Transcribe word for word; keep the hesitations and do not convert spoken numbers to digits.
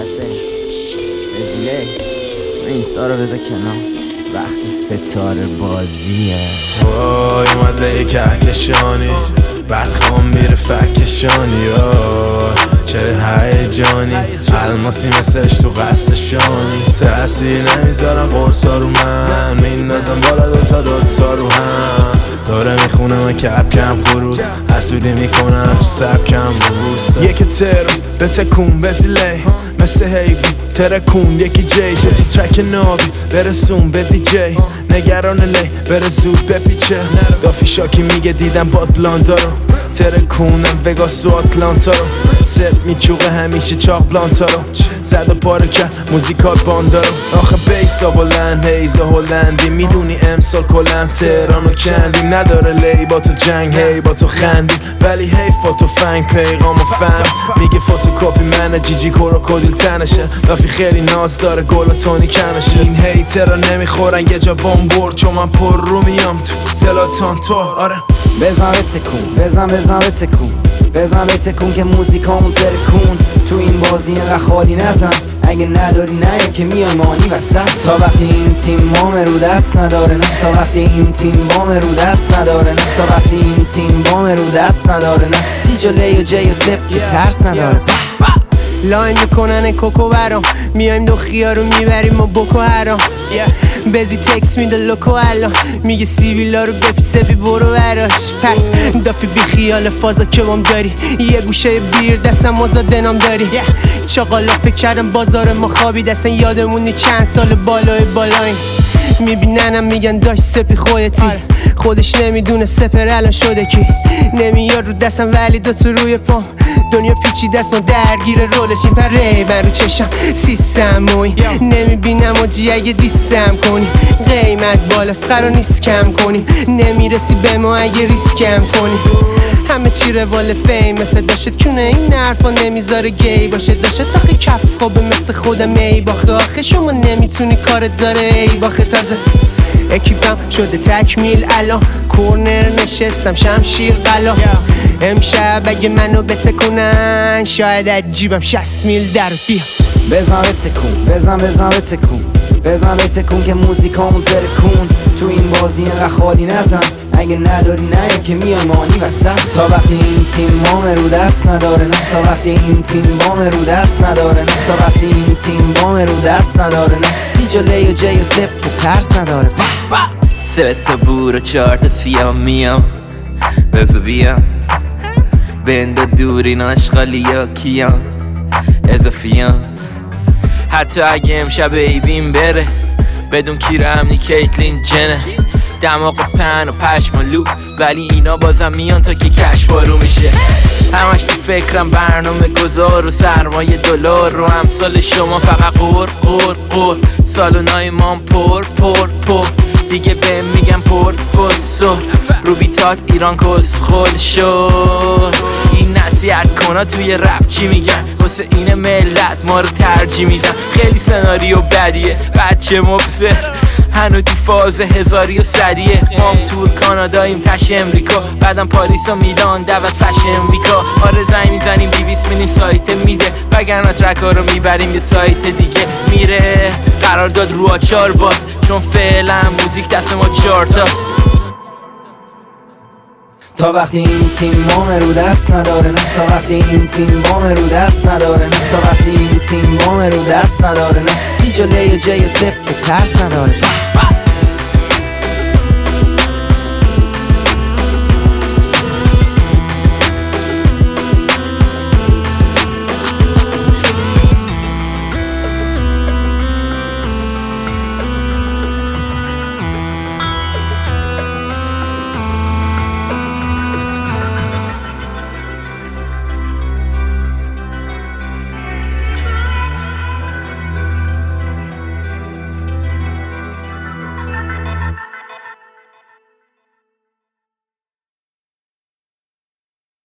رزیله اینستا رو بذار کنار وقتی ستاره بازیه. وای اومده یک کهکشانی بعد خوام میره فکشانی. چه هیجانی الماسی مثلش تو قصشانی. تأثیر نمیذارم قرصا رو من میندازم بالا دوتا دوتا رو هم. داره میخونه من کپ کم خروس حسودی میکنم تو سبکم روستا. یکی ترم به تکون بزیله مثل هیوی ترکون یکی جی جی تو ترک نابی برسون به دی جی نگران لی بره زود بپیچه. دافی شاکی میگه دیدم باتلانتا رو ترکونم وگاس و آتلانتا رو سر میچوقه همیشه چاق بلانتا رو زد و پاره کرد موزیکال باندا رو. آخه بیسا بلند هیزا هلندی میدونی امسال کلن تهران و کندی نداره لی با تو جنگ هی با تو خندی ولی هی فوتو فنگ پیغام و فهم میگه فوتوکاپی منه جیجی کروکودیل تنشه. دافی خیلی ناز داره گل و تونی کمشه. این هیترا نمیخورن یه جا بامبور چون من پر رو میام تو زلاتان تو. آره بزن به تکون بزن بزن به تکون بزن به تکون که موزیکامون ترکون. تو این بازی اینقدر خالی نزن اگه نداری نه که میای مانی وسط. تا وقتی این تیم وام رو دست نداره نه تا وقتی این تیم وام رو دست نداره نه تا وقتی این تیم وام رو دست نداره نه سی جلی و جی و سپ که ترس نداره. لاین میکنن کوکو برام میایم دو خیار رو میبریم و بکو هرام بزی تکس میده لوکو الان میگه سیویلا رو بپیسه بی برو براش. پس دافی بی خیال فازا که بام داری یه گوشه بیر دستم آزاده نام داری. چاقالا فکر کردم بازار ما خوابی دستن یادمونی چند سال بالای بالایم میبیننم میگن داشت سپی خودتی خودش نمیدونه سپر الان شده کی نمیاد رو دستم ولی دوتو روی پام دنیا پیچی دست ما درگیر رولشیم پره من رو چشم سیستم موی نمیبینم و جی اگه دیستم کنی قیمت بالاست قرار نیست کم کنی نمیرسی به ما اگه ریسکم کنی. همه چی روال فیم مثل داشت کونه این حرفا نمیذاره گی باشه داشت آخه کف خوبه مثل خودم ای باخه آخه شما نمیتونی کارت داره ای باخه تازه اکیپم شده تکمیل الان کورنر نشستم شمشیر قلا امشب اگه منو بتکونن شاید از جیبم شصت میل در بیا. بزن به تکون بزن بزن به تکون بزن به تکون که موزیکامون ترکون. تو این بازی اینقدر خالی نزن اگه نداری نه که میای مانی وسط. تا وقتی این تیم وام رو دست نداره نه تا وقتی این تیم وام رو دست نداره نه تا وقتی این تیم وام رو دست نداره نه سی جلی و جی و سپ که ترس نداره. سه تا بور و چهار تا سیام میام بزو بیام بنده دورین آشغالی یا کیام اضافیام. حتی اگه امشب ایبیم بره بدون کیر امنی کیتلین جنه دماغ پن و پشم و لو ولی اینا بازم میان تا که کش بارو میشه. همش تو فکرم برنامه گذار و سرمایه دلار رو امثال شما فقط قور قور قور سالونای مام پر پر پر دیگه بهم میگم پر فسور رو بیتات ایران کسخل شد. این نصیحت کنا توی رپ چی میگن واسه این ملت ما رو ترجیح میدن. خیلی سناریو بدیه بچه مبصر هنو تو فاز هزاری و صدیه. مام تور کاناداییم تش امریکا بعدم پاریس و میلان دعوت فشن ویکا. آره زنگ میزنیم دیویس میلین سایت میده وگرنه ترک ها رو میبریم یه سایت دیگه میره. قرار داد رو آچار باز چون فعلا موزیک دست ما چارتاست. تا وقتی این تیم وام رو دست نداره نه تا وقتی این تیم وام رو دست نداره نه تا وقتی این تیم وام رو دست نداره نه سی جلی و جی و سپ که ترس نداره.